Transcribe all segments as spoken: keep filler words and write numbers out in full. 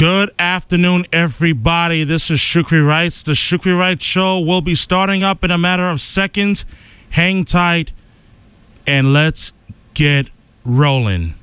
Good afternoon, everybody. This is Shukri Wrights. The Shukri Wrights Show will be starting up in a matter of seconds. Hang tight, and let's get rolling.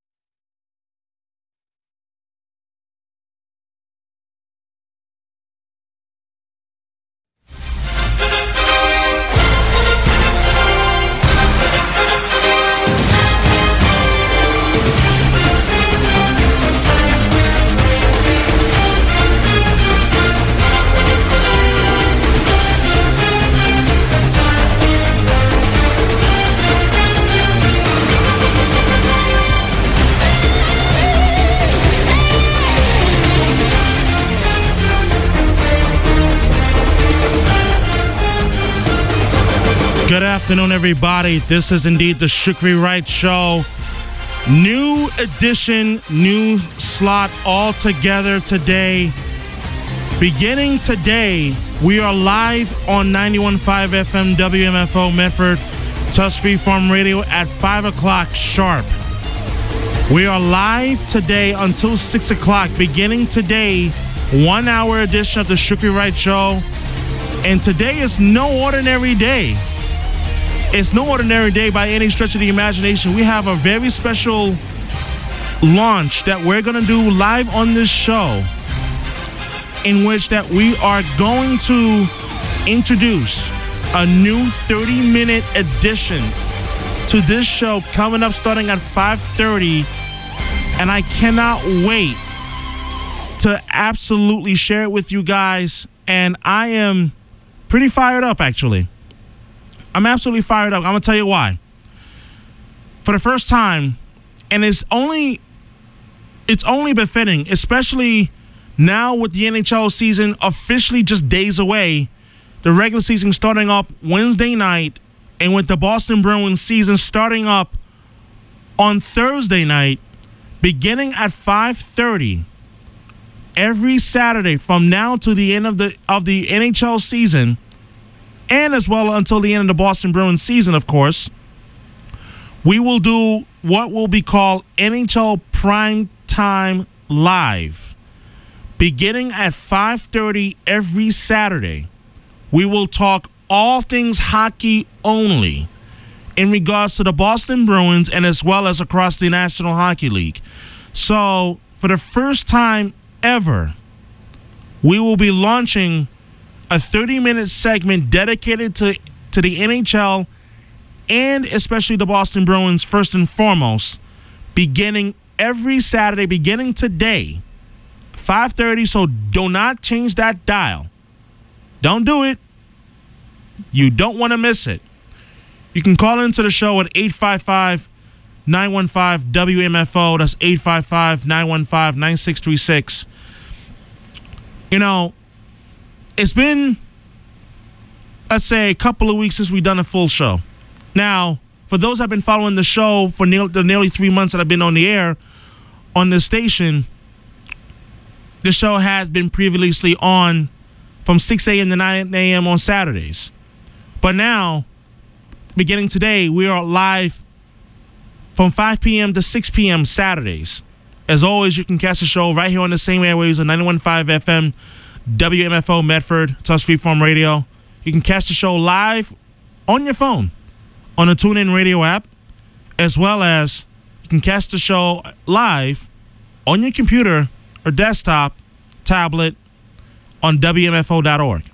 Good afternoon, everybody. This is indeed the Shukri Wrights Show. New edition, new slot all together today. Beginning today, we are live on ninety-one point five F M W M F O Medford, Tusk Freeform Radio at five o'clock sharp. We are live today until six o'clock. Beginning today, one hour edition of the Shukri Wrights Show. And today is no ordinary day. It's no ordinary day by any stretch of the imagination. We have a very special launch that we're going to do live on this show, in which that we are going to introduce a new thirty-minute edition to this show coming up starting at five thirty, and I cannot wait to absolutely share it with you guys, and I am pretty fired up, actually. I'm absolutely fired up. I'm going to tell you why. For the first time, and it's only it's only befitting, especially now with the N H L season officially just days away, the regular season starting up Wednesday night, and with the Boston Bruins season starting up on Thursday night, beginning at five thirty, every Saturday from now to the end of the of the N H L season, and as well until the end of the Boston Bruins season, of course, we will do what will be called N H L Prime Time Live. Beginning at five thirty every Saturday, we will talk all things hockey only in regards to the Boston Bruins and as well as across the National Hockey League. So, for the first time ever, we will be launching a thirty-minute segment dedicated to, to the N H L and especially the Boston Bruins first and foremost, beginning every Saturday, beginning today, five thirty, so do not change that dial. Don't do it. You don't want to miss it. You can call into the show at eight five five, nine one five, W M F O. That's eight five five, nine one five, nine six three six. You know, it's been, let's say, a couple of weeks since we've done a full show. Now, for those that have been following the show for nearly, the nearly three months that I've been on the air on this station, the show has been previously on from six a.m. to nine a.m. on Saturdays. But now, beginning today, we are live from five p.m. to six p.m. Saturdays. As always, you can catch the show right here on the same airwaves on ninety-one point five F M, W M F O Medford, Tusk Freeform Radio. You can catch the show live on your phone on the TuneIn Radio app, as well as you can catch the show live on your computer or desktop, tablet, on W M F O dot org.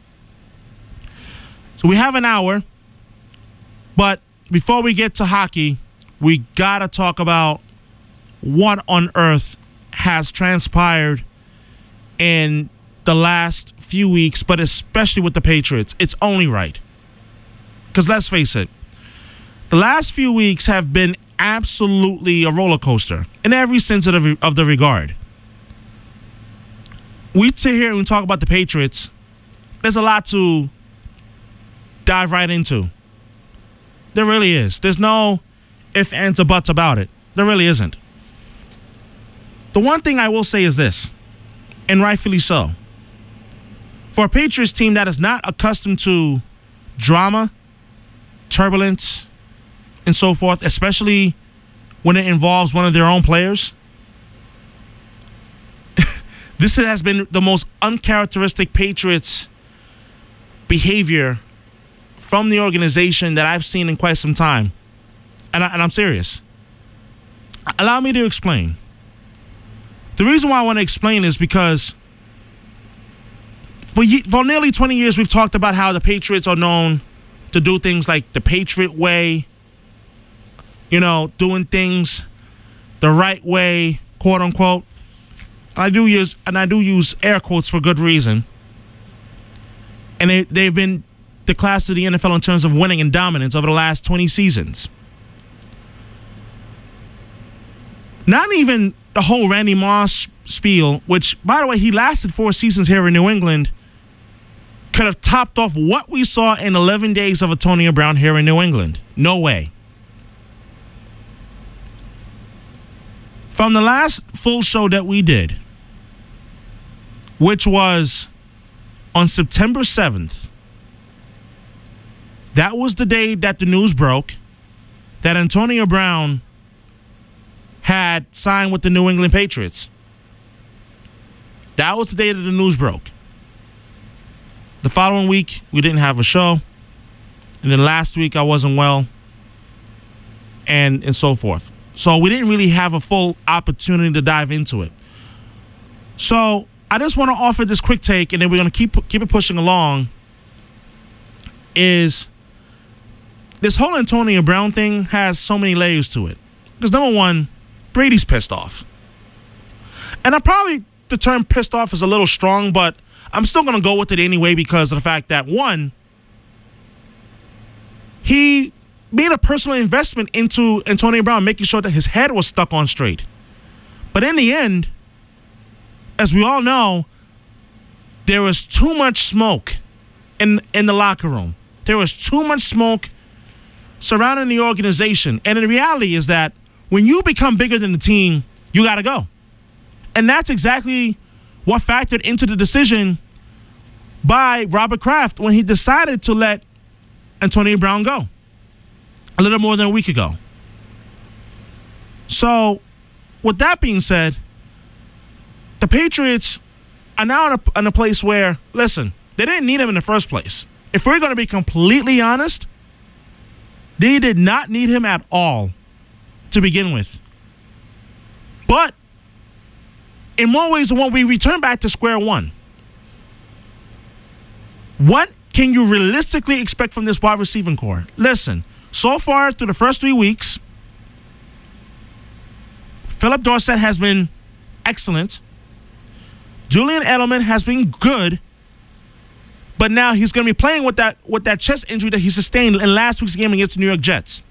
So we have an hour, but before we get to hockey, we got to talk about what on earth has transpired in the last few weeks, but especially with the Patriots. It's only right. Because let's face it, the last few weeks have been absolutely a roller coaster in every sense of the, of the regard. We sit here and talk about the Patriots. There's a lot to dive right into. There really is. There's no ifs, ands, or buts about it. There really isn't. The one thing I will say is this, and rightfully so. For a Patriots team that is not accustomed to drama, turbulence, and so forth, especially when it involves one of their own players, This has been the most uncharacteristic Patriots behavior from the organization that I've seen in quite some time. And, I, and I'm serious. Allow me to explain. The reason why I want to explain is because for, ye- for nearly twenty years, we've talked about how the Patriots are known to do things like the Patriot way, you know, doing things the right way, quote unquote. And I do use and I do use air quotes for good reason. And they, they've been the class of the N F L in terms of winning and dominance over the last twenty seasons. Not even the whole Randy Moss spiel, which, by the way, he lasted four seasons here in New England, could have topped off what we saw in eleven days of Antonio Brown here in New England. No way. From the last full show that we did, which was on September seventh, that was the day that the news broke that Antonio Brown had signed with the New England Patriots. That was the day that the news broke. The following week, we didn't have a show. And then last week, I wasn't well. And, and so forth. So we didn't really have a full opportunity to dive into it. So I just want to offer this quick take, and then we're going to keep keep it pushing along, is this whole Antonio Brown thing has so many layers to it. Because number one, Brady's pissed off. And I probably, the term pissed off is a little strong, but I'm still going to go with it anyway because of the fact that, one, he made a personal investment into Antonio Brown, making sure that his head was stuck on straight. But in the end, as we all know, there was too much smoke in, in the locker room. There was too much smoke surrounding the organization. And the reality is that when you become bigger than the team, you got to go. And that's exactly what factored into the decision by Robert Kraft when he decided to let Antonio Brown go a little more than a week ago. So, with that being said, the Patriots are now in a, in a place where, listen, they didn't need him in the first place. If we're going to be completely honest, they did not need him at all to begin with. But in more ways than one, we return back to square one. What can you realistically expect from this wide receiving core? Listen, so far through the first three weeks, Philip Dorsett has been excellent. Julian Edelman has been good. But now he's going to be playing with that with that chest injury that he sustained in last week's game against the New York Jets.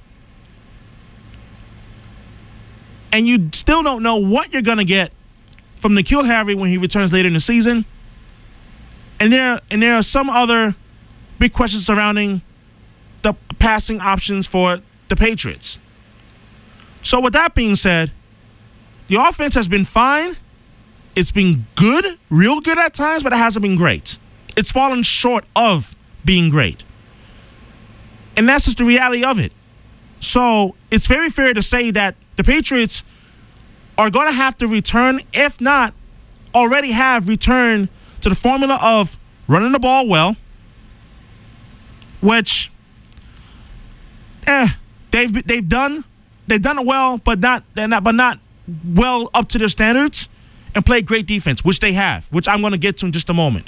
And you still don't know what you're going to get from N'Keal Harry when he returns later in the season. And there and there are some other big questions surrounding the passing options for the Patriots. So with that being said, the offense has been fine. It's been good, real good at times, but it hasn't been great. It's fallen short of being great. And that's just the reality of it. So it's very fair to say that the Patriots are going to have to return, if not already have returned to the formula of running the ball well, which eh, they've they've done they've done it well, but not they're not but not well up to their standards, and play great defense, which they have, which I'm going to get to in just a moment.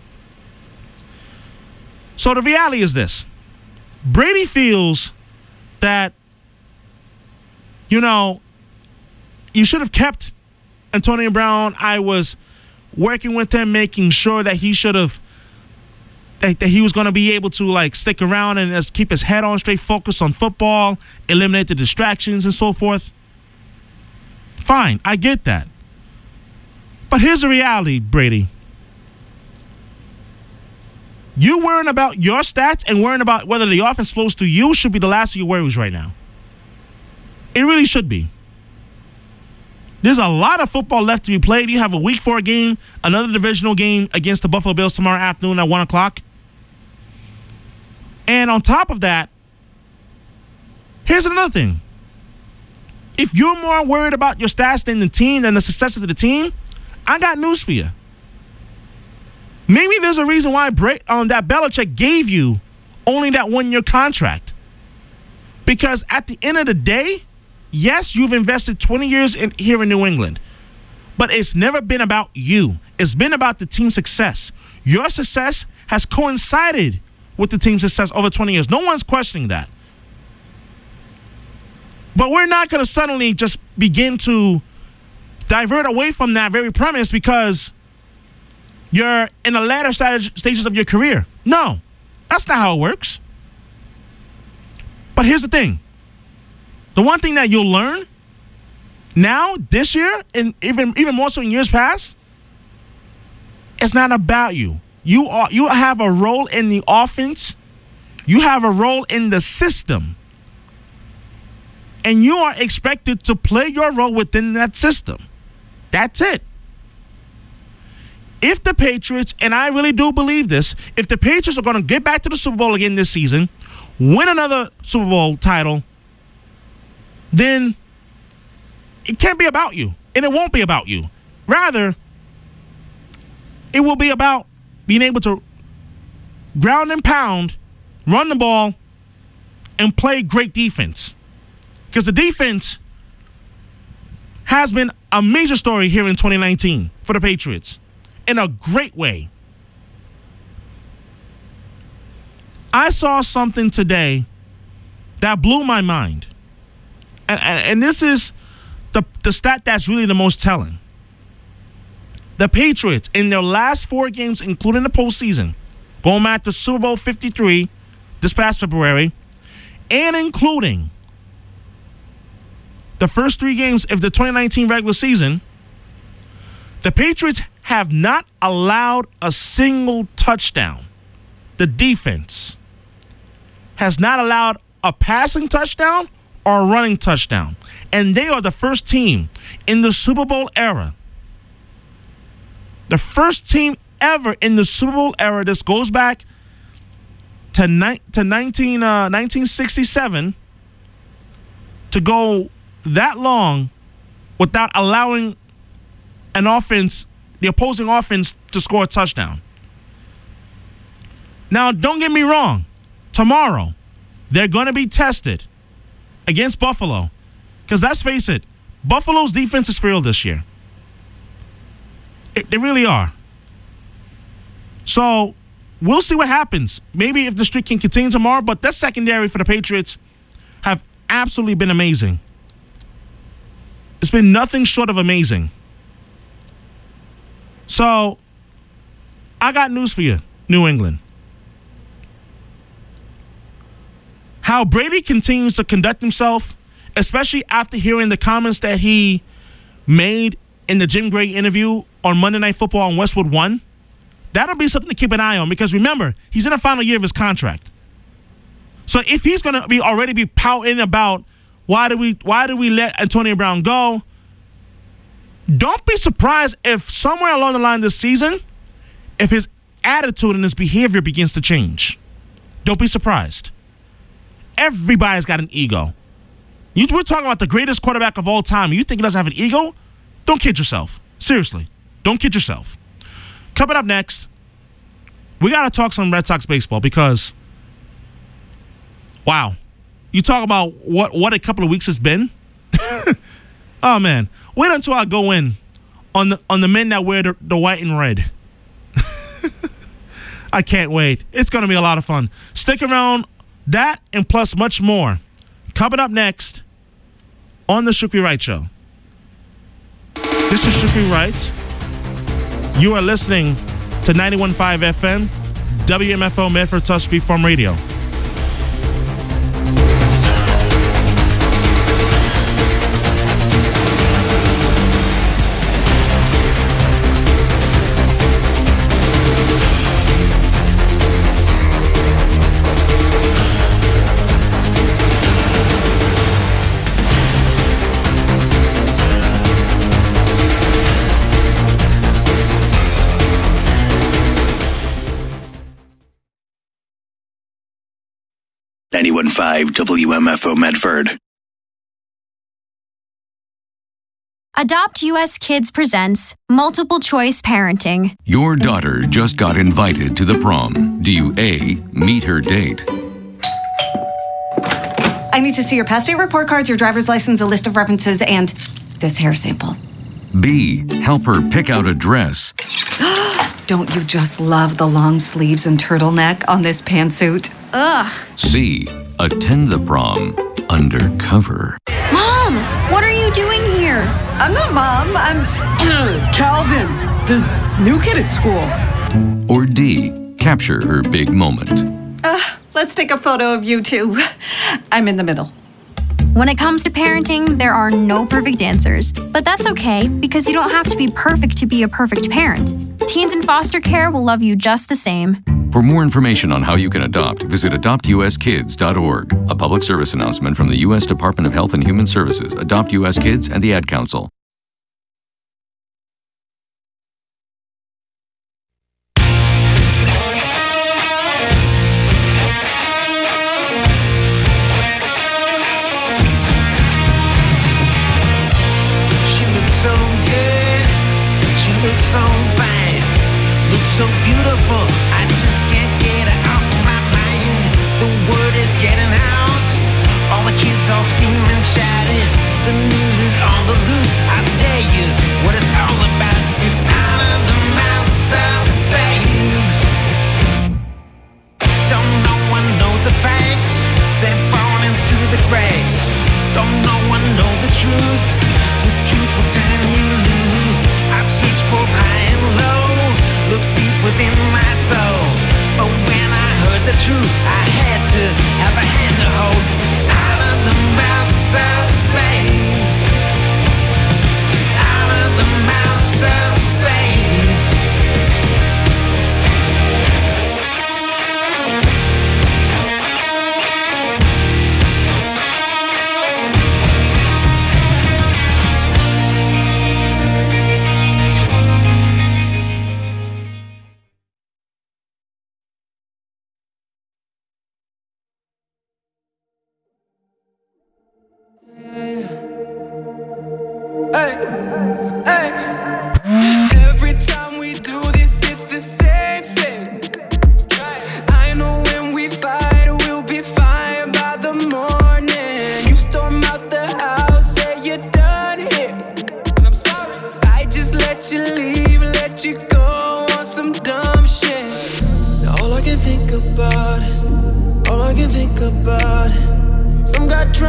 So the reality is this. Brady feels that, you know, you should have kept Antonio Brown. I was working with him, making sure that he should have, that, that he was going to be able to, like, stick around and just keep his head on straight, focus on football, eliminate the distractions and so forth. Fine, I get that. But here's the reality, Brady. You worrying about your stats and worrying about whether the offense flows to you should be the last of your worries right now. It really should be. There's a lot of football left to be played. You have a week four game, another divisional game against the Buffalo Bills tomorrow afternoon at one o'clock. And on top of that, here's another thing. If you're more worried about your stats than the team, than the success of the team, I got news for you. Maybe there's a reason why Bra- um, that Belichick gave you only that one-year contract. Because at the end of the day, yes, you've invested twenty years in, here in New England. But it's never been about you. It's been about the team's success. Your success has coincided with the team's success over twenty years. No one's questioning that. But we're not going to suddenly just begin to divert away from that very premise because you're in the latter stages of your career. No, that's not how it works. But here's the thing. The one thing that you'll learn now, this year, and even, even more so in years past, it's not about you. You are you have a role in the offense. You have a role in the system. And you are expected to play your role within that system. That's it. If the Patriots, and I really do believe this, if the Patriots are going to get back to the Super Bowl again this season, win another Super Bowl title, then it can't be about you. And it won't be about you. Rather, it will be about being able to ground and pound, run the ball, and play great defense. Because the defense has been a major story here in twenty nineteen for the Patriots in a great way. I saw something today that blew my mind. And, and, and this is the, the stat that's really the most telling. The Patriots, in their last four games, including the postseason, going back to Super Bowl fifty-three this past February, and including the first three games of the twenty nineteen regular season, the Patriots have not allowed a single touchdown. The defense has not allowed a passing touchdown or a running touchdown. And they are the first team in the Super Bowl era. The first team ever in the Super Bowl era. This goes back to, ni- to nineteen, uh, nineteen sixty-seven to go that long without allowing an offense, the opposing offense, to score a touchdown. Now, don't get me wrong. Tomorrow, they're going to be tested against Buffalo. Because let's face it, Buffalo's defense is frail this year. It, they really are. So, we'll see what happens. Maybe if the streak can continue tomorrow, but that secondary for the Patriots have absolutely been amazing. It's been nothing short of amazing. So, I got news for you, New England. How Brady continues to conduct himself, especially after hearing the comments that he made in the Jim Gray interview on Monday Night Football on Westwood One, that'll be something to keep an eye on because remember, he's in the final year of his contract. So if he's going to be already be pouting about why do we why do we let Antonio Brown go, don't be surprised if somewhere along the line this season, if his attitude and his behavior begins to change. Don't be surprised. Everybody's got an ego. You, we're talking about the greatest quarterback of all time. You think he doesn't have an ego? Don't kid yourself. Seriously. Don't kid yourself. Coming up next, we got to talk some Red Sox baseball because, wow, you talk about what, what a couple of weeks has been. Oh, man. Wait until I go in on the, on the men that wear the, the white and red. I can't wait. It's going to be a lot of fun. Stick around. That and plus much more coming up next on the Shukri Wright Show. This is Shukri Wright. You are listening to ninety-one point five F M, W M F O Medford Touch Freeform Radio. ninety-one point five W M F O Medford. Adopt U S Kids presents Multiple Choice Parenting. Your daughter just got invited to the prom. Do you A, meet her date? I need to see your past date report cards, your driver's license, a list of references, and this hair sample. B, help her pick out a dress. Don't you just love the long sleeves and turtleneck on this pantsuit? Ugh. C, attend the prom undercover. Mom, what are you doing here? I'm not Mom, I'm Calvin, the new kid at school. Or D, capture her big moment. Uh, let's take a photo of you two. I'm in the middle. When it comes to parenting, there are no perfect answers. But that's okay, because you don't have to be perfect to be a perfect parent. Teens in foster care will love you just the same. For more information on how you can adopt, visit adopt u s kids dot org. A public service announcement from the U S Department of Health and Human Services, Adopt U S Kids, and the Ad Council. So beautiful, I just can't get it off my mind. The word is getting out, all the kids all screaming, shouting. The news is on the loose, I tell you what it's all about. It's out of the mouths of babes. Don't no one know the facts, they're falling through the cracks. Don't no one know the truth, the truth will turn you loose. I've searched both high and low, look deep within my soul, but when I heard the truth, I had to have a hand to hold. It's out of the mouths of babes, out of the mouths of babes. Hey, hey. Every time we do this, it's the same thing. I know when we fight, we'll be fine by the morning. You storm out the house, say you're done here. I just let you leave, let you go on some dumb shit. All I can think about is, all I can think about is, some got drunk.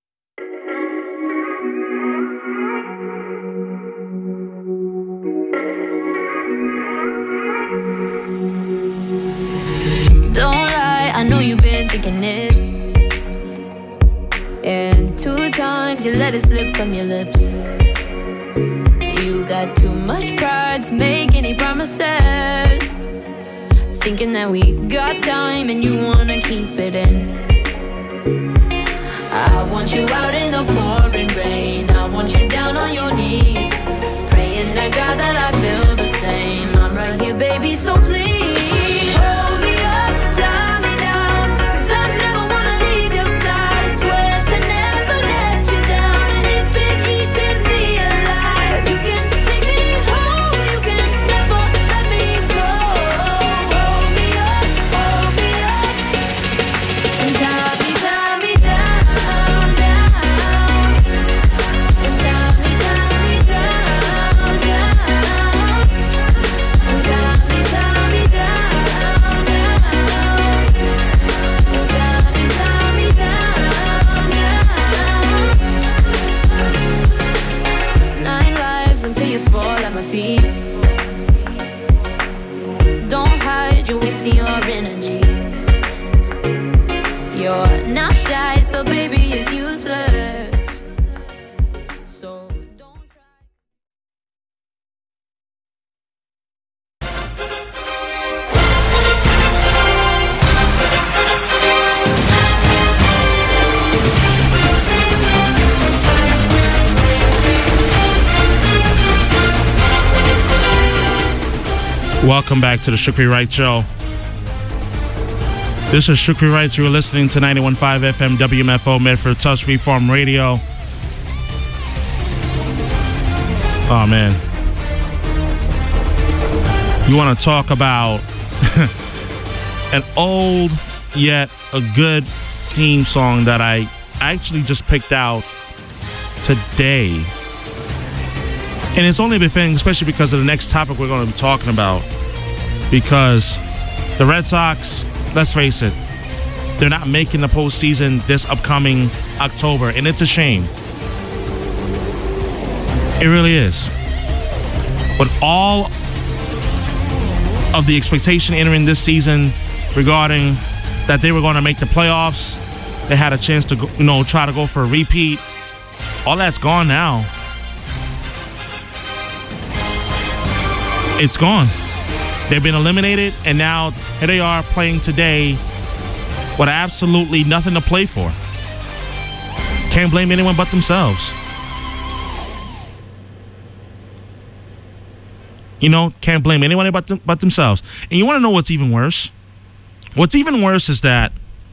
Don't lie, I know you've been thinking it. And two times you let it slip from your lips. You got too much pride to make any promises, thinking that we got time and you wanna keep it in. I want you out in the pouring rain, I want you down on your knees, praying to God that I feel the same. I'm right here, baby, so please hold me up, tie me down, 'cause I never wanna leave your side. Swear to never let you down, and it's been eating me alive. You can take me home, you can never let me go. Hold me up, hold me up, and tie me, tie me down, down, and tie me, tie me down, down, and tie me, tie me down, down, and tie me, tie me down, down. Nine lives until you fall at my feet. Don't hide, you're wasting your energy. You're not shy, so baby, it's useless. So don't try. Welcome back to the Shukri Wright Show. This is Shukri Wright. You're listening to ninety-one point five F M W M F O Medford, Tusk Free Farm Radio. Oh, man. You want to talk about an old yet a good theme song that I actually just picked out today. And it's only befitting, especially because of the next topic we're going to be talking about. Because the Red Sox, let's face it, they're not making the postseason this upcoming October, and it's a shame. It really is. But all of the expectation entering this season regarding that they were going to make the playoffs, they had a chance to go, you know, try to go for a repeat. All that's gone now. It's gone. They've been eliminated, and now here they are playing today with absolutely nothing to play for. Can't blame anyone but themselves. You know, can't blame anyone but, them, but themselves. And you want to know what's even worse? What's even worse is that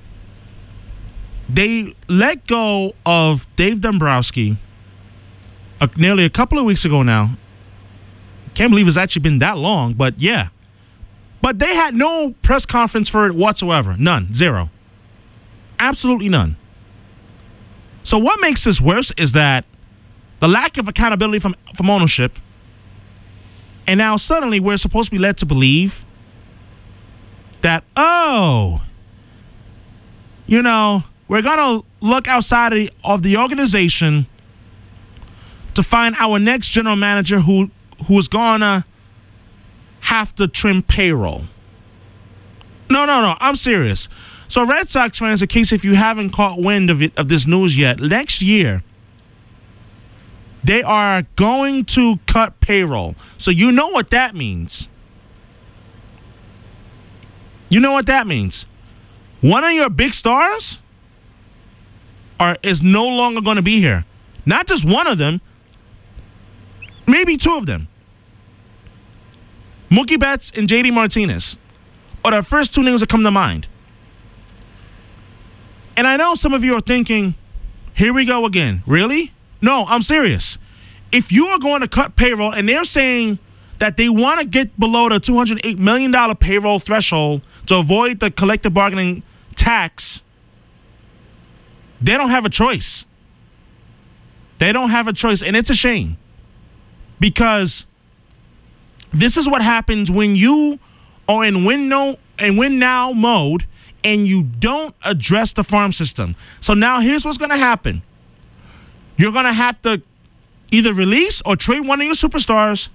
they let go of Dave Dombrowski uh, nearly a couple of weeks ago now. Can't believe it's actually been that long, but yeah. But they had no press conference for it whatsoever. None. Zero. Absolutely none. So what makes this worse is that the lack of accountability from, from ownership. And now suddenly we're supposed to be led to believe that, oh, you know, we're going to look outside of the, of the organization to find our next general manager who who's going to have to trim payroll. No, no, no. I'm serious. So Red Sox fans, in case if you haven't caught wind of it, of this news yet, next year, they are going to cut payroll. So you know what that means. You know what that means. One of your big stars are is no longer going to be here. Not just one of them, maybe two of them. Mookie Betts and J D Martinez are the first two names that come to mind. And I know some of you are thinking, here we go again. Really? No, I'm serious. If you are going to cut payroll and they're saying that they want to get below the two hundred eight million dollars payroll threshold to avoid the collective bargaining tax, they don't have a choice. They don't have a choice, and it's a shame. Because this is what happens when you are in win no and win now mode and you don't address the farm system. So now here's what's going to happen. You're going to have to either release or trade one of your superstars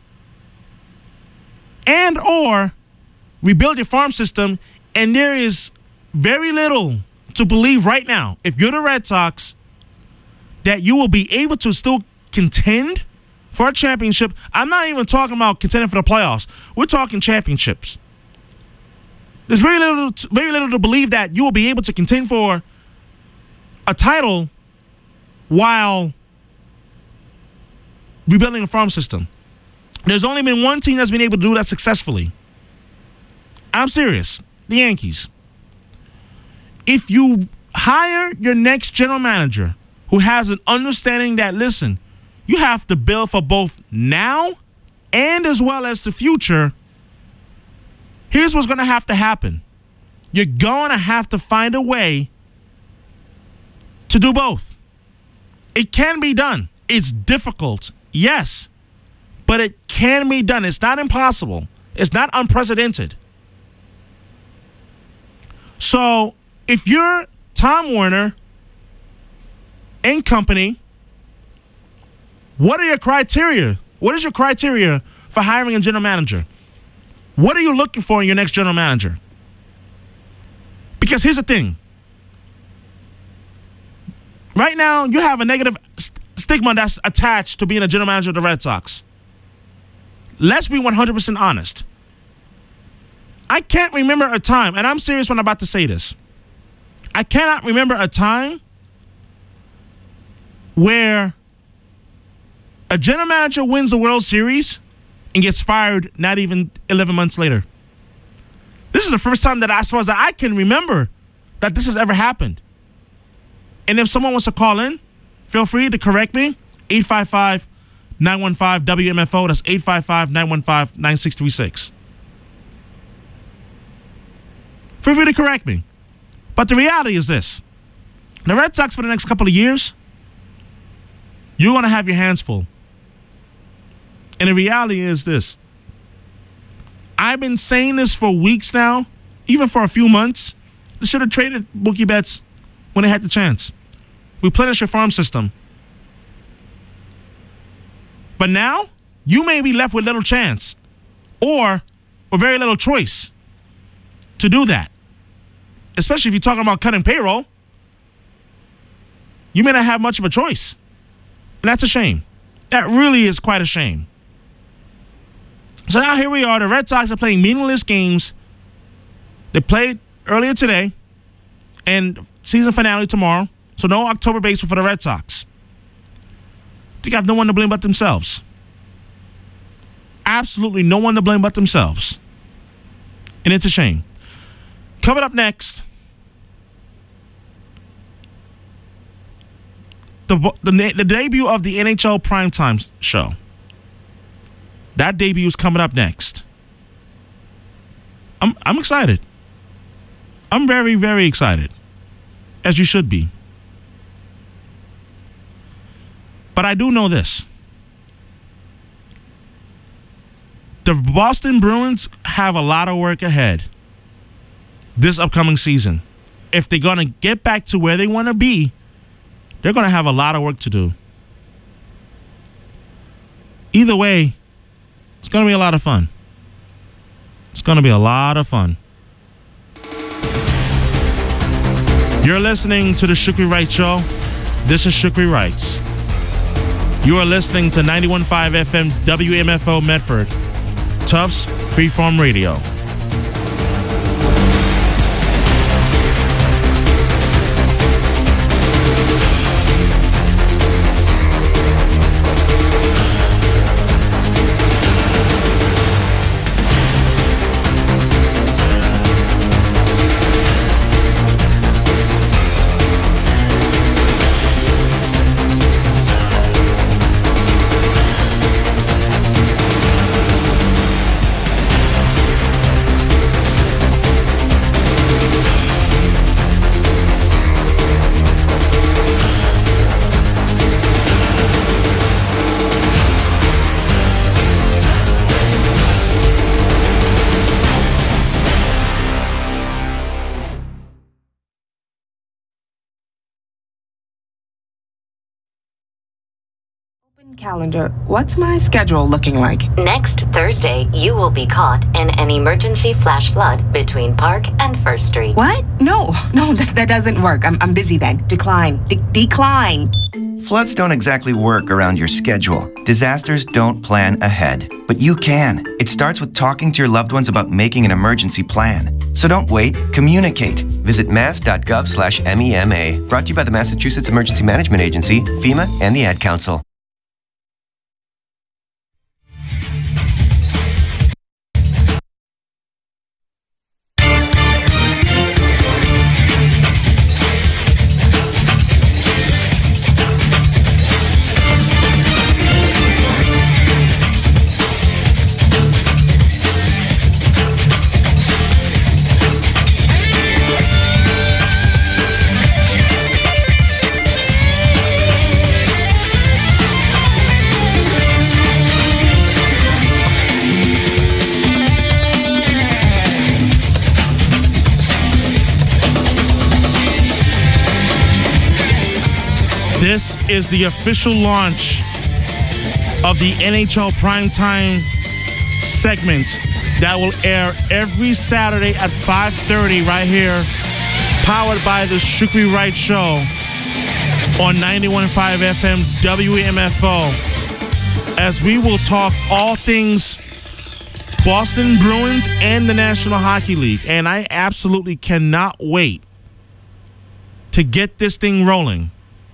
and or rebuild your farm system, and there is very little to believe right now, if you're the Red Sox, that you will be able to still contend for a championship. I'm not even talking about contending for the playoffs. We're talking championships. There's very little, very little to believe that you will be able to contend for a title while rebuilding a farm system. There's only been one team that's been able to do that successfully. I'm serious. The Yankees. If you hire your next general manager who has an understanding that, listen, you have to build for both now and as well as the future, here's what's going to have to happen. You're going to have to find a way to do both. It can be done. It's difficult, yes, but it can be done. It's not impossible. It's not unprecedented. So if you're Tom Werner and company, what are your criteria? What is your criteria for hiring a general manager? What are you looking for in your next general manager? Because here's the thing. Right now, you have a negative st- stigma that's attached to being a general manager of the Red Sox. Let's be one hundred percent honest. I can't remember a time, and I'm serious when I'm about to say this. I cannot remember a time where a general manager wins the World Series and gets fired not even eleven months later. This is the first time that, as far as I can remember, that this has ever happened. And if someone wants to call in, feel free to correct me. eight five five, nine one five W M F O. That's eight five five, nine one five, nine six three six. Feel free to correct me. But the reality is this. The Red Sox for the next couple of years, you're going to have your hands full. And the reality is this. I've been saying this for weeks now, even for a few months. They should have traded Mookie Betts when they had the chance. Replenish your farm system. But now, you may be left with little chance or or very little choice to do that. Especially if you're talking about cutting payroll. You may not have much of a choice. And that's a shame. That really is quite a shame. So now here we are. The Red Sox are playing meaningless games. They played earlier today and season finale tomorrow. So no October baseball for the Red Sox. They got no one to blame but themselves. Absolutely no one to blame but themselves. And it's a shame. Coming up next, the, the, the debut of the N H L Primetime show. That debut is coming up next. I'm I'm excited. I'm very, very excited. As you should be. But I do know this. The Boston Bruins have a lot of work ahead this upcoming season. If they're going to get back to where they want to be, they're going to have a lot of work to do. Either way, it's going to be a lot of fun. It's going to be a lot of fun. You're listening to the Shukri Wright Show. This is Shukri Wrights. You are listening to ninety-one point five F M W M F O Medford, Tufts Freeform Radio. Calendar. What's my schedule looking like? Next Thursday, you will be caught in an emergency flash flood between Park and First Street. What? No, no, that, that doesn't work. I'm, I'm busy then. Decline. De- decline. Floods don't exactly work around your schedule. Disasters don't plan ahead. But you can. It starts with talking to your loved ones about making an emergency plan. So don't wait. Communicate. Visit mass.gov slash MEMA. Brought to you by the Massachusetts Emergency Management Agency, FEMA, and the Ad Council. This is the official launch of the N H L Primetime segment that will air every Saturday at five thirty right here, powered by the Shukri Wright Show on ninety-one point five F M W M F O, as we will talk all things Boston Bruins and the National Hockey League. And I absolutely cannot wait to get this thing rolling.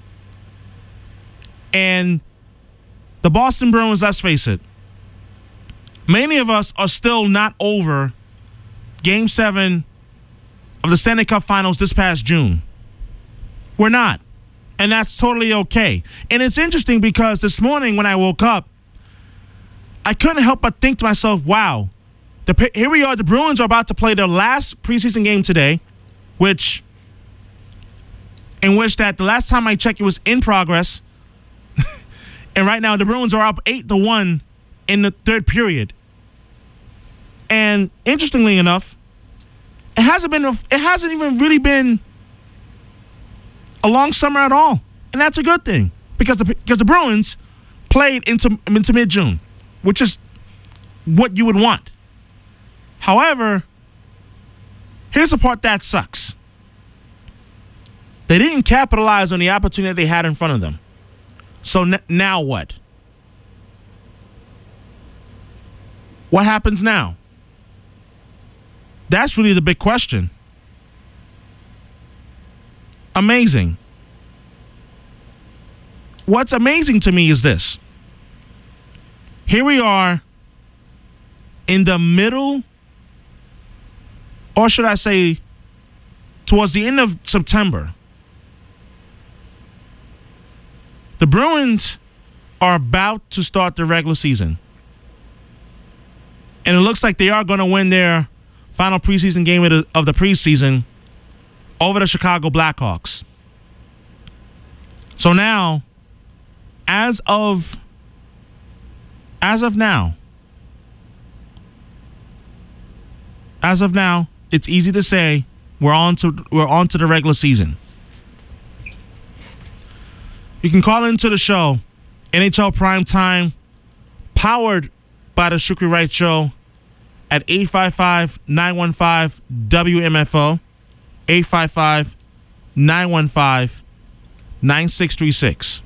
And the Boston Bruins, let's face it, many of us are still not over Game seven of the Stanley Cup Finals this past June. We're not. And that's totally okay. And it's interesting because this morning when I woke up, I couldn't help but think to myself, wow, the, here we are. The Bruins are about to play their last preseason game today, which, in which that the last time I checked, it was in progress. And right now, the Bruins are up eight to one in the third period. And interestingly enough, it hasn't been. A, it hasn't even really been a long summer at all, and that's a good thing because the because the Bruins played into into mid June, which is what you would want. However, here's the part that sucks. They didn't capitalize on the opportunity they had in front of them. So n- now what? What happens now? That's really the big question. Amazing. What's amazing to me is this. Here we are in the middle, or should I say, towards the end of September. The Bruins are about to start the regular season. And it looks like they are going to win their final preseason game of the, of the preseason over the Chicago Blackhawks. So now, as of as of now, as of now, it's easy to say we're on to we're on to the regular season. You can call into the show, N H L Prime Time, powered by the Shukri Wright Show, at eight five five, nine one five, W M F O, eight five five, nine one five, nine six three six.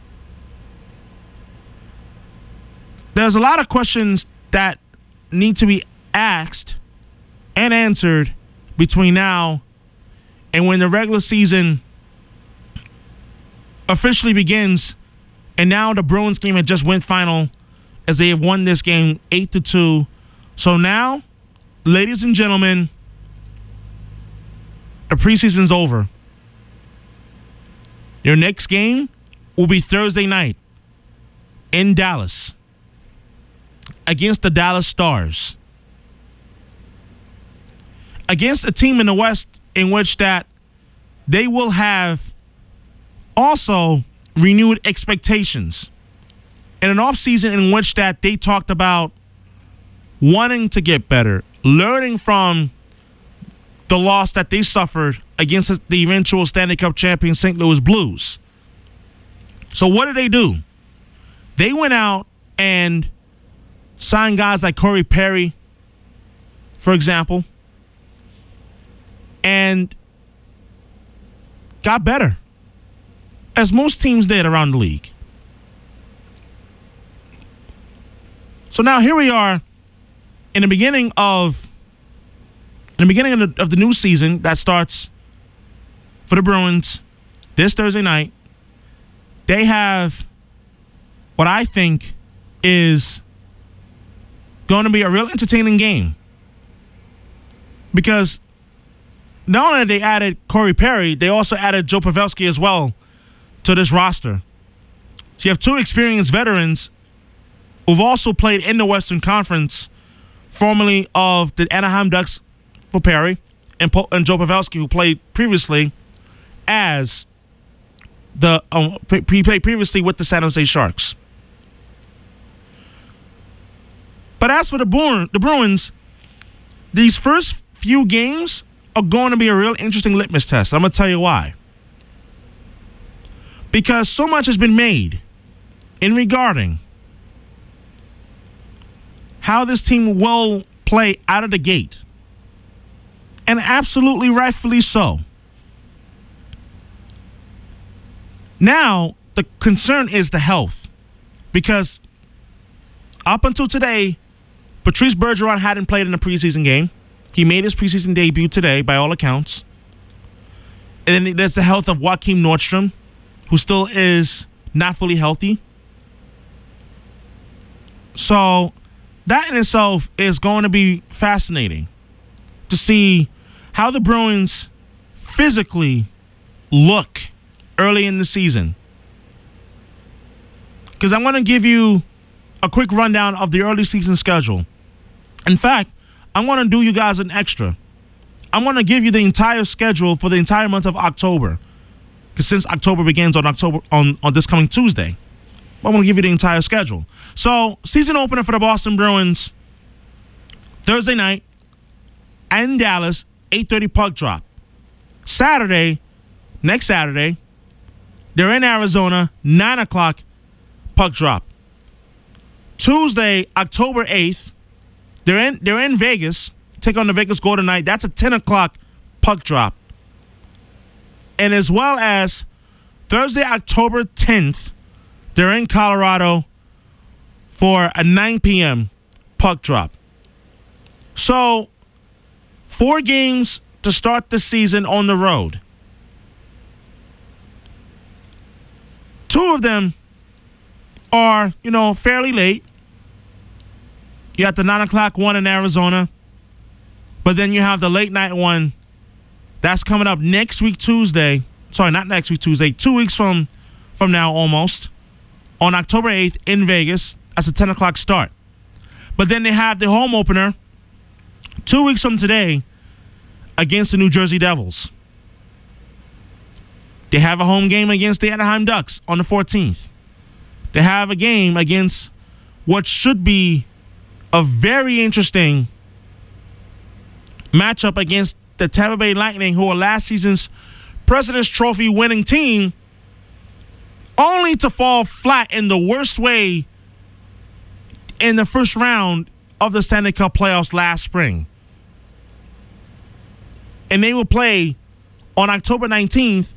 There's a lot of questions that need to be asked and answered between now and when the regular season officially begins. And now the Bruins game had just went final as they have won this game eight to two. So now, ladies and gentlemen, the preseason's over. Your next game will be Thursday night in Dallas against the Dallas Stars. Against a team in the West in which that they will have also renewed expectations. In an offseason in which that they talked about wanting to get better, learning from the loss that they suffered against the eventual Stanley Cup champion Saint Louis Blues. So what did they do? They went out and signed guys like Corey Perry, for example, and got better, as most teams did around the league. So now here we are in the beginning of in the beginning of the, of the new season that starts for the Bruins this Thursday night. They have what I think is going to be a real entertaining game, because not only did they added Corey Perry, they also added Joe Pavelski as well to this roster. So you have two experienced veterans who've also played in the Western Conference, formerly of the Anaheim Ducks for Perry, and, po- and Joe Pavelski, who played previously as the um, pre- played previously with the San Jose Sharks. But as for the, Bru- the Bruins, these first few games are going to be a real interesting litmus test. I'm going to tell you why. Because so much has been made in regarding how this team will play out of the gate. And absolutely rightfully so. Now, the concern is the health. Because up until today, Patrice Bergeron hadn't played in a preseason game. He made his preseason debut today, by all accounts. And then there's the health of Joachim Nordstrom, who still is not fully healthy. So that in itself is going to be fascinating to see how the Bruins physically look early in the season. Because I want to give you a quick rundown of the early season schedule. In fact, I'm going to do you guys an extra. I'm going to give you the entire schedule for the entire month of October. Because since October begins on October on, on this coming Tuesday, I'm going to give you the entire schedule. So, season opener for the Boston Bruins, Thursday night in Dallas, eight thirty puck drop. Saturday, next Saturday, they're in Arizona, nine o'clock puck drop. Tuesday, October eighth, they're in they're in Vegas, take on the Vegas Golden Knights. That's a ten o'clock puck drop. And as well as Thursday, October tenth, they're in Colorado for a nine p.m. puck drop. So, four games to start the season on the road. Two of them are, you know, fairly late. You got the nine o'clock one in Arizona. But then you have the late night one that's coming up next week Tuesday. Sorry, not next week Tuesday. Two weeks from, from now almost. On October eighth in Vegas. That's a ten o'clock start. But then they have the home opener two weeks from today against the New Jersey Devils. They have a home game against the Anaheim Ducks on the fourteenth. They have a game against what should be a very interesting matchup against the Tampa Bay Lightning, who are last season's President's Trophy winning team, only to fall flat in the worst way in the first round of the Stanley Cup playoffs last spring. And they will play on October nineteenth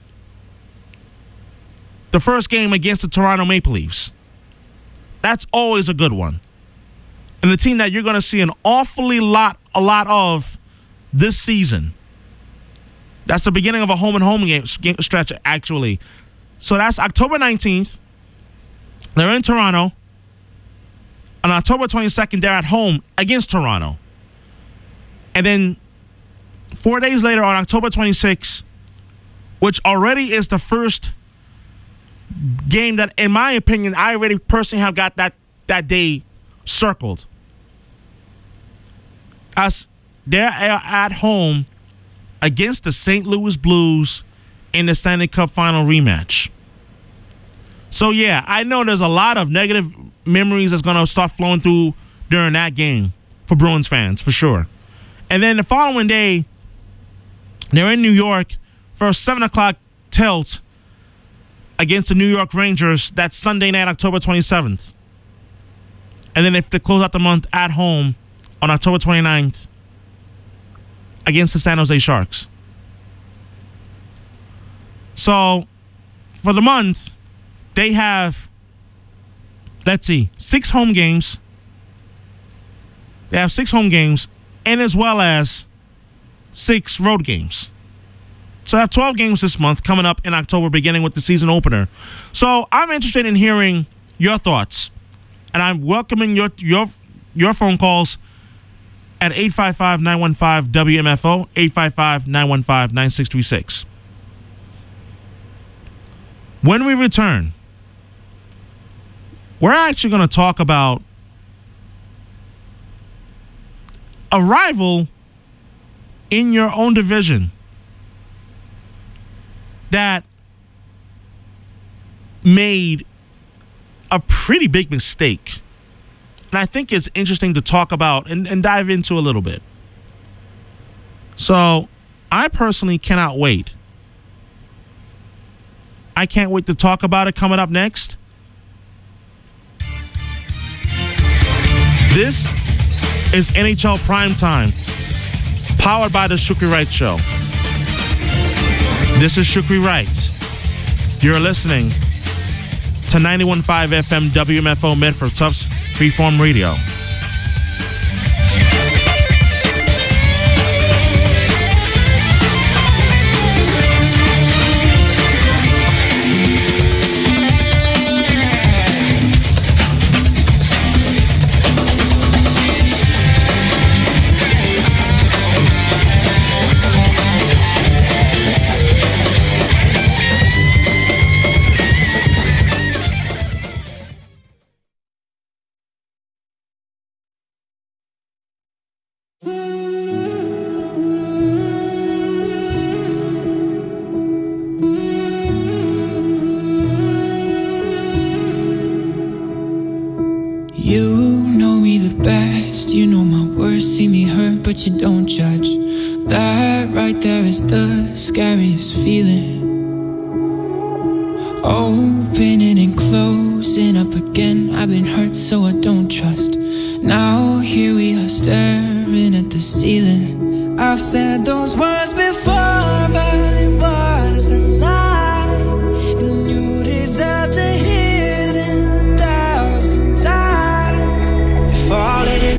the first game against the Toronto Maple Leafs. That's always a good one. And the team that you're going to see an awfully lot, a lot of this season. That's the beginning of a home and home game, game stretch, actually. So that's October nineteenth. They're in Toronto. On October twenty-second, they're at home against Toronto. And then four days later, on October twenty-sixth, which already is the first game that, in my opinion, I already personally have got that, that day circled. As they're at home against the Saint Louis Blues in the Stanley Cup final rematch. So, yeah, I know there's a lot of negative memories that's going to start flowing through during that game for Bruins fans, for sure. And then the following day, they're in New York for a seven o'clock tilt against the New York Rangers. That's Sunday night, October twenty-seventh. And then if they close out the month at home on October twenty-ninth against the San Jose Sharks. So, for the month, they have, let's see, six home games. They have six home games, and as well as six road games. So I have twelve games this month coming up in October, beginning with the season opener. So I'm interested in hearing your thoughts, and I'm welcoming your your your phone calls at eight five five, nine one five, W M F O, eight five five, nine one five, nine six three six. When we return, we're actually going to talk about a rival in your own division that made a pretty big mistake. And I think it's interesting to talk about and, and dive into a little bit. So, I personally cannot wait. I can't wait to talk about it coming up next. This is N H L Primetime, powered by the Shukri Wright Show. This is Shukri Wright. You're listening to ninety-one point five F M W M F O Medford Tufts Freeform Radio. hurt, but you don't judge. That right there is the scariest feeling. Opening and closing up again. I've been hurt, so I don't trust. Now here we are staring at the ceiling. I've said those words before, but it was a lie. And you deserve to hear them a thousand times. If all it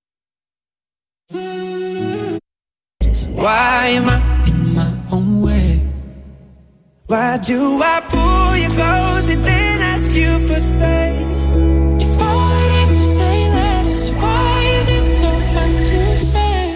is, why am I in my own way? Why do I pull you close and then ask you for space? If all it is to say that is, why is it so hard to say?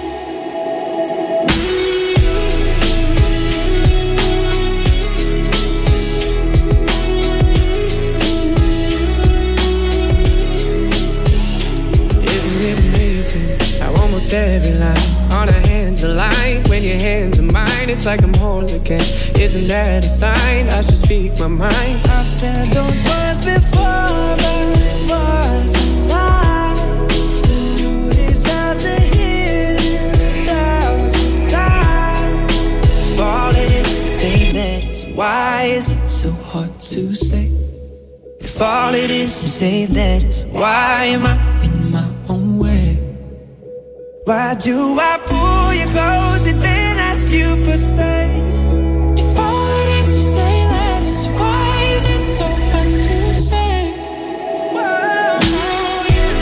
Isn't it amazing how almost every line on our hands align? When your hands are mine, it's like I'm whole again. Isn't that a sign? I should speak my mind. I've said those words before, but it was a lie. You deserve to hear them a thousand times. If all it is to say that, why is it so hard to say? If all it is to say that is, why am I in my own way? Why do I pull you close and then ask you for space? If all it is to say that is, why is it so hard to say? Whoa, yeah.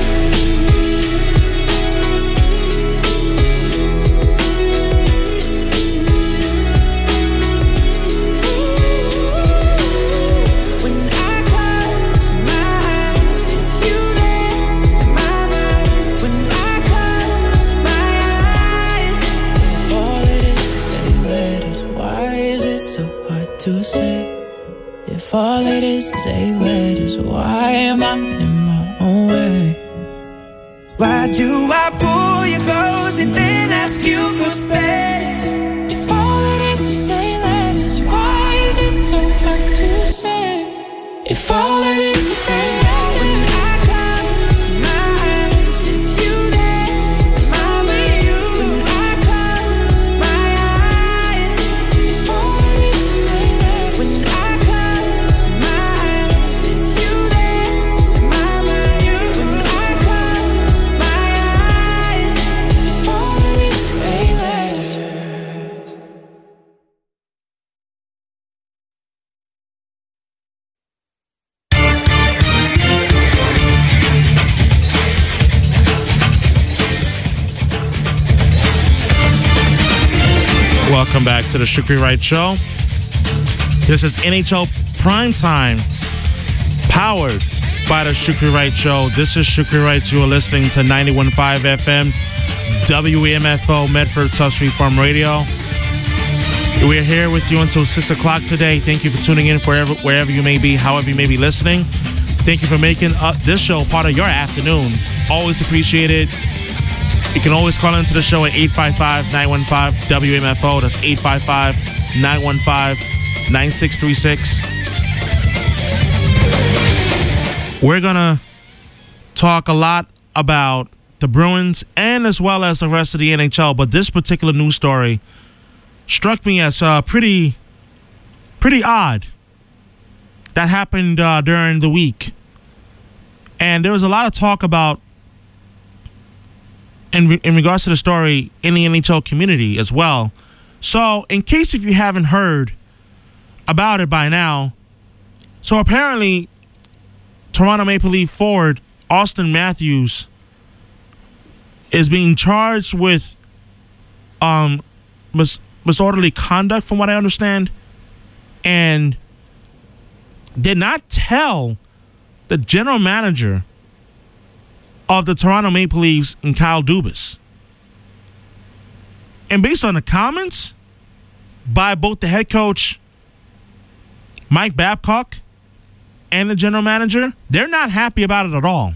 When I close my eyes, it's you there in my mind. When I close my eyes, if all it is is say letters, why is it so hard to say? If all it is is eight letters, why am I in my own way? Why do I pull you close and then ask you for space? If all it is is say letters, why is it so hard to say? If all it is is say letters, when I close my eyes, it's you there, it's only you. When I close my eyes, if all it is is say letters, when I close my eyes, it's you there, in my mind. When I close my eyes, if all it is is say letters. Welcome back to the Shukri Wright Show. This is N H L Primetime, powered by the Shukri Wright Show. This is Shukri Wright. You are listening to ninety-one point five F M, W M F O, Medford, Tuskegee Farm Radio. We're here with you until six o'clock today. Thank you for tuning in wherever, wherever you may be, however you may be listening. Thank you for making uh, this show part of your afternoon. Always appreciate it. You can always call into the show at eight five five, nine one five, W M F O. That's eight five five, nine one five, nine six three six. We're going to talk a lot about the Bruins and as well as the rest of the N H L, but this particular news story struck me as uh, pretty, pretty odd. That happened uh, during the week. And there was a lot of talk about In, re- in regards to the story in the N H L community as well. So, in case if you haven't heard about it by now, so apparently Toronto Maple Leaf forward Austin Matthews is being charged with um mis- disorderly conduct, from what I understand, and did not tell the general manager of the Toronto Maple Leafs and Kyle Dubas. And based on the comments by both the head coach, Mike Babcock, and the general manager, they're not happy about it at all.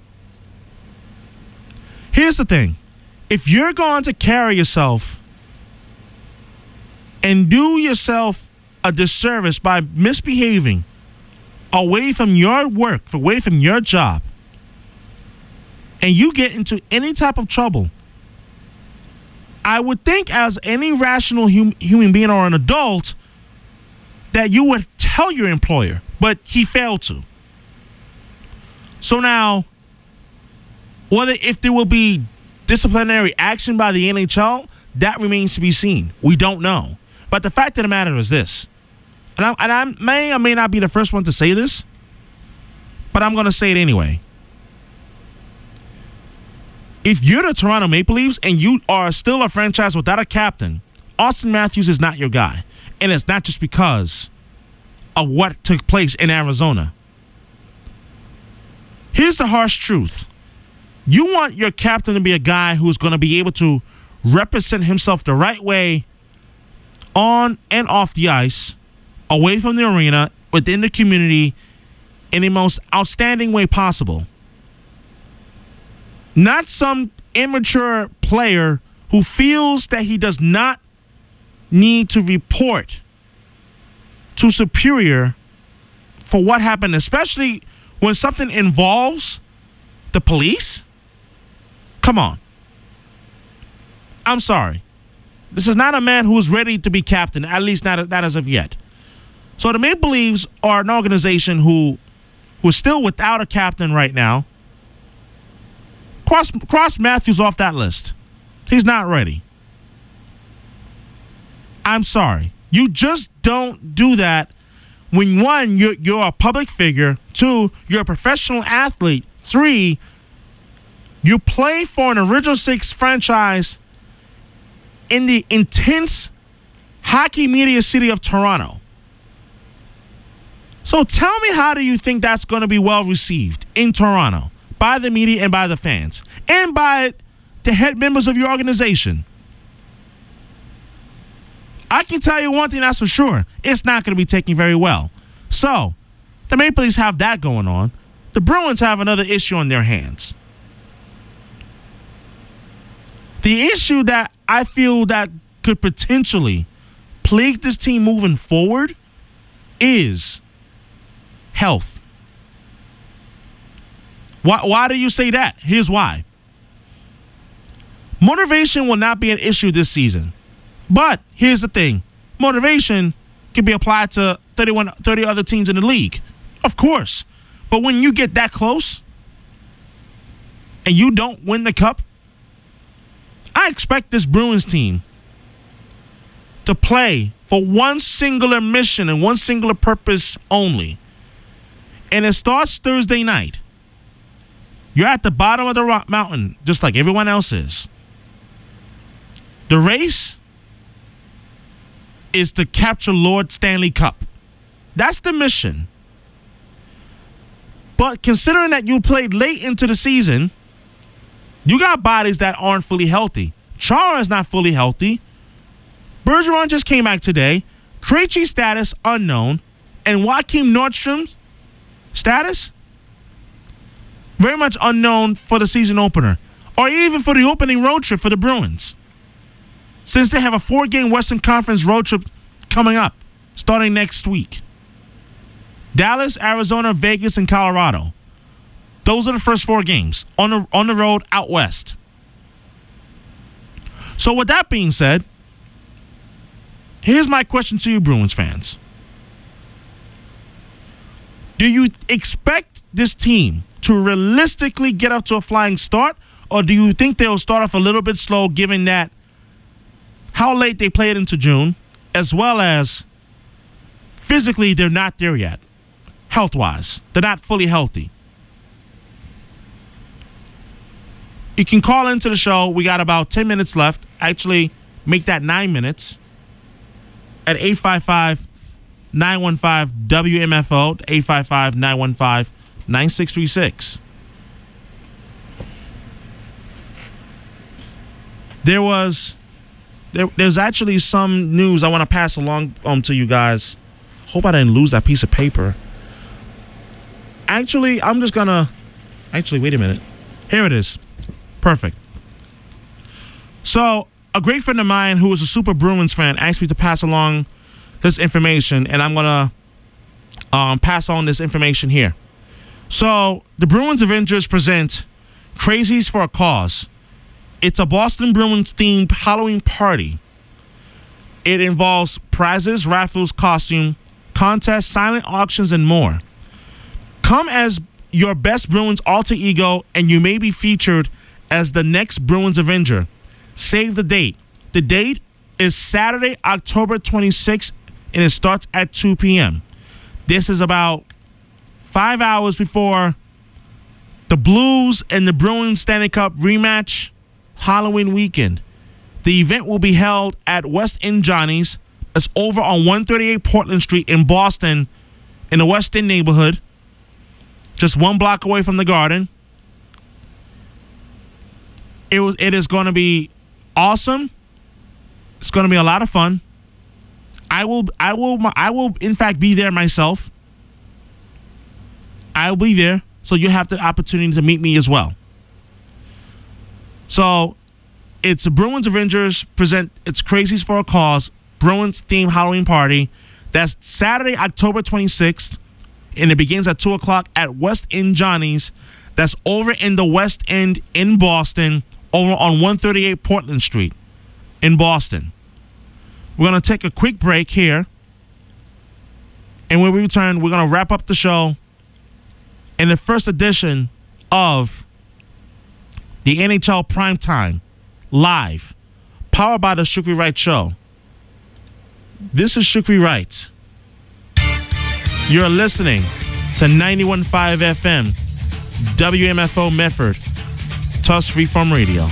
Here's the thing. If you're going to carry yourself and do yourself a disservice by misbehaving away from your work, away from your job, and you get into any type of trouble I would think as any rational hum- human being or an adult that you would tell your employer, but he failed to. So now, whether if there will be disciplinary action by the N H L, that remains to be seen. We don't know. But the fact of the matter is this, and I, and I may or may not be the first one to say this, but I'm going to say it anyway. If you're the Toronto Maple Leafs and you are still a franchise without a captain, Auston Matthews is not your guy. And it's not just because of what took place in Arizona. Here's the harsh truth. You want your captain to be a guy who's going to be able to represent himself the right way on and off the ice, away from the arena, within the community, in the most outstanding way possible. Not some immature player who feels that he does not need to report to superior for what happened, especially when something involves the police. Come on. I'm sorry. This is not a man who is ready to be captain, at least not, not as of yet. So the Maple Leafs are an organization who who is still without a captain right now. Cross, cross Matthews off that list. He's not ready. I'm sorry. You just don't do that when, one, you're, you're a public figure. Two, you're a professional athlete. Three, you play for an Original Six franchise in the intense hockey media city of Toronto. So tell me, how do you think that's going to be well received in Toronto by the media and by the fans and by the head members of your organization? I can tell you one thing that's for sure. It's not going to be taken very well. So the Maple Leafs have that going on. The Bruins have another issue on their hands. The issue that I feel that could potentially plague this team moving forward is health. Why, why do you say that? Here's why. Motivation will not be an issue this season. But here's the thing. Motivation can be applied to thirty-one, thirty other teams in the league. Of course. But when you get that close and you don't win the cup, I expect this Bruins team to play for one singular mission and one singular purpose only. And it starts Thursday night. You're at the bottom of the rock mountain, just like everyone else is. The race is to capture Lord Stanley Cup. That's the mission. But considering that you played late into the season, you got bodies that aren't fully healthy. Chara is not fully healthy. Bergeron just came back today. Krejci's status unknown. And Joachim Nordstrom's status very much unknown for the season opener, or even for the opening road trip for the Bruins, since they have a four-game Western Conference road trip coming up starting next week. Dallas, Arizona, Vegas, and Colorado. Those are the first four games on the on the road out west. So with that being said, here's my question to you, Bruins fans. Do you expect this team to realistically get up to a flying start, or do you think they'll start off a little bit slow given that how late they played into June, as well as physically they're not there yet, health-wise. They're not fully healthy. You can call into the show. We got about ten minutes left. Actually, make that nine minutes at eight five five, nine one five, W M F O, eight five five, nine one five, nine six three six. There was there, there's actually some news I want to pass along um, to you guys. Hope I didn't lose that piece of paper. Actually, I'm just gonna actually wait a minute. Here it is. Perfect. So, a great friend of mine who is a super Bruins fan asked me to pass along this information, and I'm going to um, pass on this information here. So, the Bruins Avengers present Crazies for a Cause, It's a Boston Bruins themed Halloween party. It involves prizes, raffles, costume, contests, silent auctions, and more. Come as your best Bruins alter ego, and you may be featured as the next Bruins Avenger. Save the date. The date is Saturday, October twenty-sixth, and it starts at two p.m. This is about five hours before the Blues and the Bruins Stanley Cup rematch Halloween weekend. The event will be held at West End Johnny's. It's over on one thirty-eight Portland Street in Boston, in the West End neighborhood, just one block away from the Garden. It was. It is going to be awesome. It's going to be a lot of fun. I will. I will. I will. In fact, be there myself. I will be there, so you have the opportunity to meet me as well. So, it's Bruins Avengers present. It's Crazies for a Cause Bruins themed Halloween party. That's Saturday, October twenty-sixth, and it begins at two o'clock at West End Johnny's. That's over in the West End in Boston, over on one thirty-eight Portland Street in Boston. We're going to take a quick break here, and when we return, we're going to wrap up the show in the first edition of the N H L Primetime Live, powered by the Shukri Wright Show. This is Shukri Wright. You're listening to ninety-one point five F M, W M F O Medford, Tusk Freeform Radio.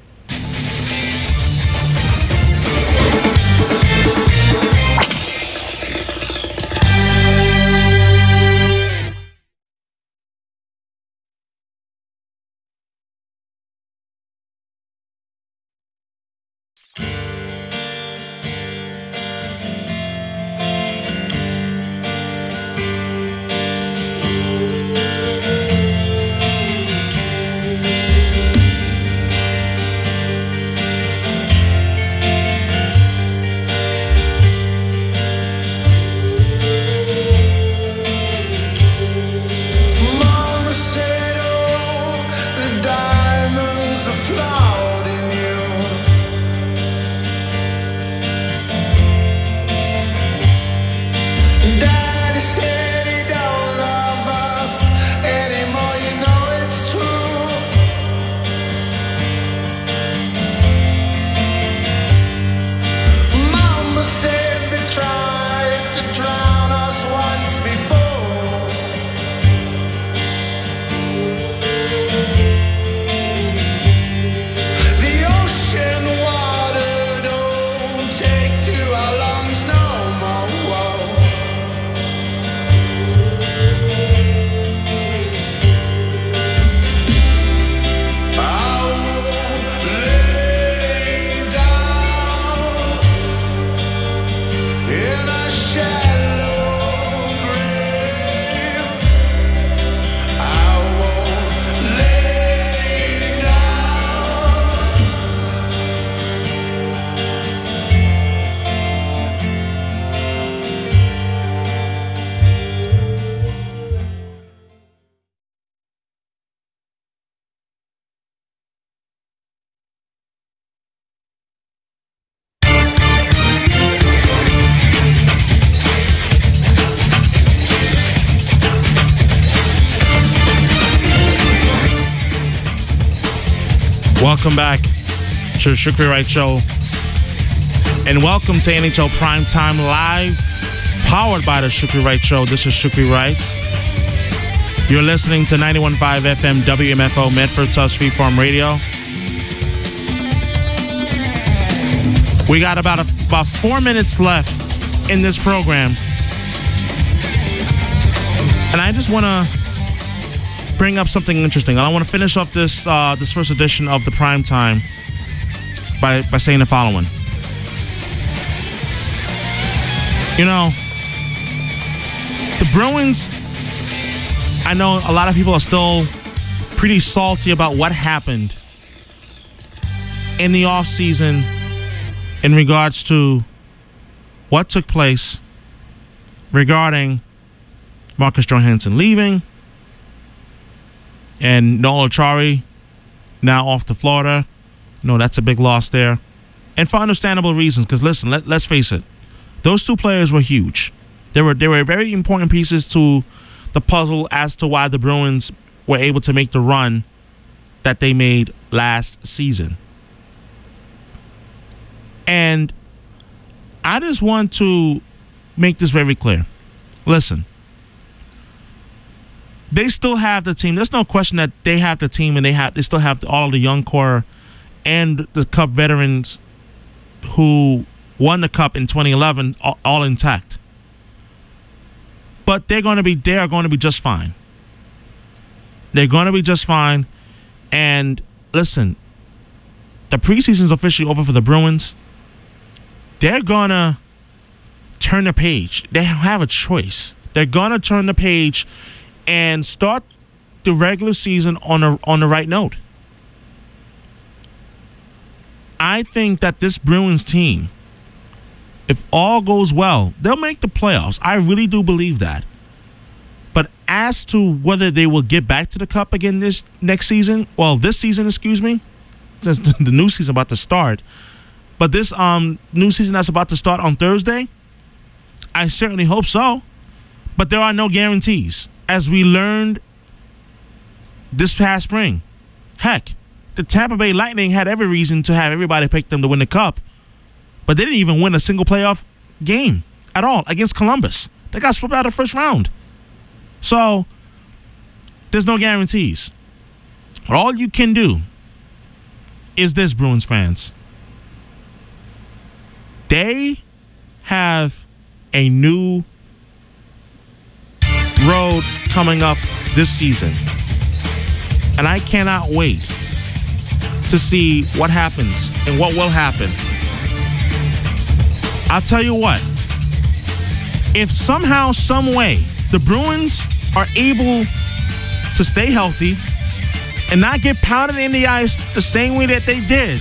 Welcome back to the Shukri Wright Show, and welcome to N H L Primetime Live, powered by the Shukri Wright Show. This is Shukri Wright. You're listening to ninety-one point five F M W M F O Medford, Tusk Freeform Radio. We got about a, about four minutes left in this program, and I just want to bring up something interesting. I want to finish off this uh, this first edition of the Prime Time by by saying the following. You know, the Bruins, I know a lot of people are still pretty salty about what happened in the offseason in regards to what took place regarding Marcus Johansson leaving and Noel Acciari now off to Florida, You know, that's a big loss there. And for understandable reasons, because listen, let, let's face it. Those two players were huge. They were, they were very important pieces to the puzzle as to why the Bruins were able to make the run that they made last season. And I just want to make this very clear. Listen, they still have the team. There's no question that they have the team, and they have they still have all of the young core and the Cup veterans who won the Cup in twenty eleven all, all intact. But they're going to be they are going to be just fine. They're going to be just fine. And listen, the preseason is officially over for the Bruins. They're going to turn the page. They have a choice. They're going to turn the page and start the regular season on a, on the right note. I think that this Bruins team, if all goes well, they'll make the playoffs. I really do believe that. But as to whether they will get back to the Cup again this next season, well, this season, excuse me, since the new season about to start, but this um new season that's about to start on Thursday, I certainly hope so. But there are no guarantees, as we learned this past spring. Heck, the Tampa Bay Lightning had every reason to have everybody pick them to win the Cup, but they didn't even win a single playoff game at all against Columbus. They got swept out of the first round. So, there's no guarantees. But all you can do is this, Bruins fans. They have a new road coming up this season. And I cannot wait to see what happens and what will happen. I'll tell you what. If somehow, some way, the Bruins are able to stay healthy and not get pounded in the ice the same way that they did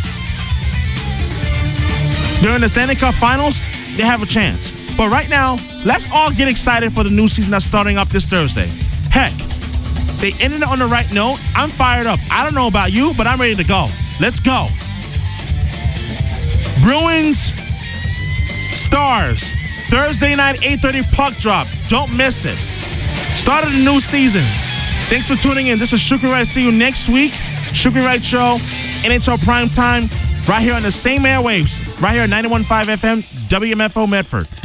during the Stanley Cup Finals, they have a chance. But right now, let's all get excited for the new season that's starting up this Thursday. Heck, they ended it on the right note. I'm fired up. I don't know about you, but I'm ready to go. Let's go. Bruins Stars, Thursday night, eight thirty puck drop. Don't miss it. Start of the new season. Thanks for tuning in. This is Shukri Wright. See you next week. Shukri Wright Show, N H L Prime Time, right here on the same airwaves, right here at ninety-one point five F M, W M F O Medford.